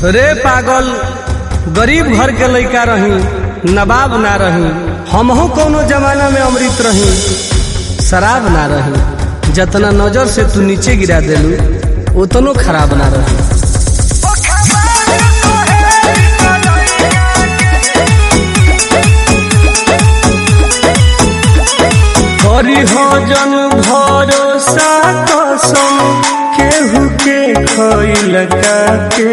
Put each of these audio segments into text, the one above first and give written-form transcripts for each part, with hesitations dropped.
रे पागल, गरीब घर के लइका रही, नवाब ना रही। हमहू कोनो जमाना में अमृत रही, शराब ना रही। जतना नजर से तू नीचे गिरा देलू उतनो खराब ना रही। करी हो जन भरोसा कसम केहू के खइल के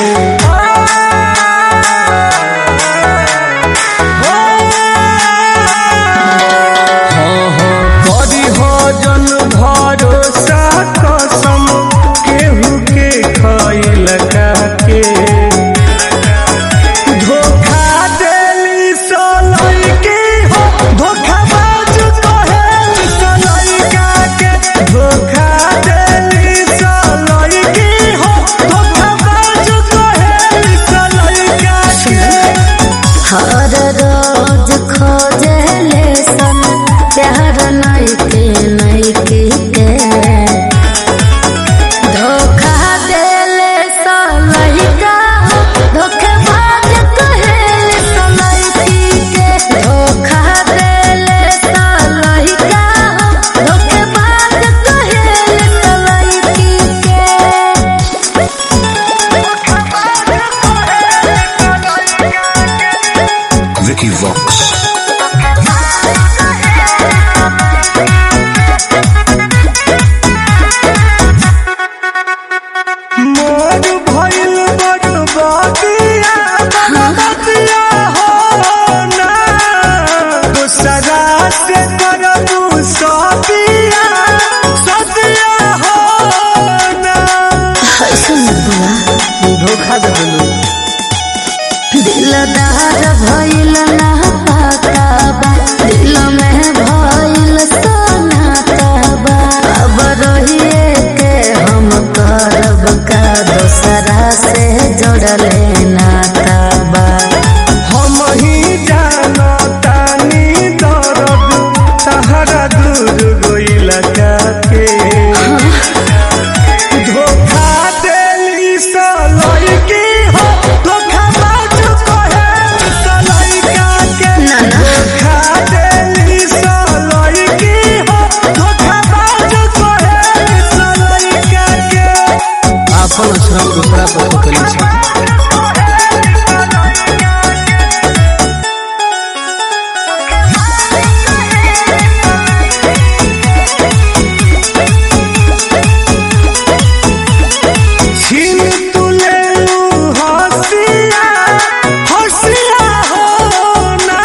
दिलदार भइल ना पाताबा, दिल में भइल सोनाताबा। अब रहिए के हम करब का दोसरा से जोड़ले नाताबा। हम ही जानतानी दर्द तहरा दूर गइल के धोखा देली सलई दूसरा पर पकड़ी छे। छीन तुले हसिया हसिया हो ना,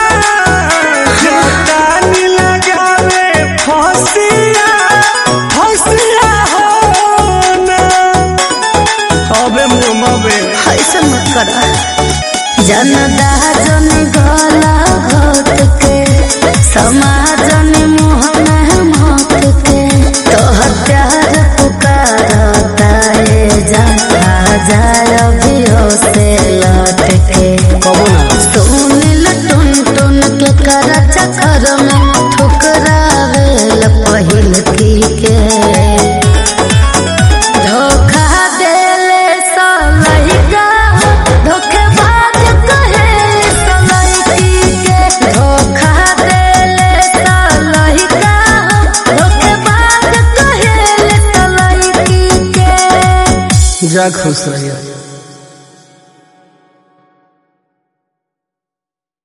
जतानी लगावे फसिया हसिया हो ना। अबे मुमबे ऐसा मत करा, जनदा जन गला घोट के समाजन मुँह में मौत के। तोहर प्यार पुकारता है जा जाए अभियो से लौट के। सुनिल टुन टुन के कर चक्कर में ठुकरावे पहिल की के। जा खुश रहिए।